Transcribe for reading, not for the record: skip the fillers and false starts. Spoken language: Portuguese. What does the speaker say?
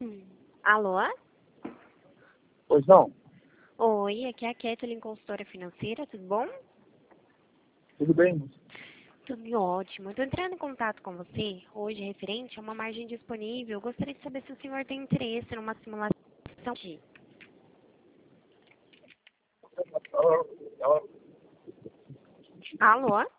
Alô? Pois não, Oi, aqui é a Kathleen, consultora financeira, tudo bom? tudo bem. Tudo ótimo. Eu tô entrando em contato com você hoje referente a uma margem disponível. Eu gostaria de saber se o senhor tem interesse numa simulação de... Alô?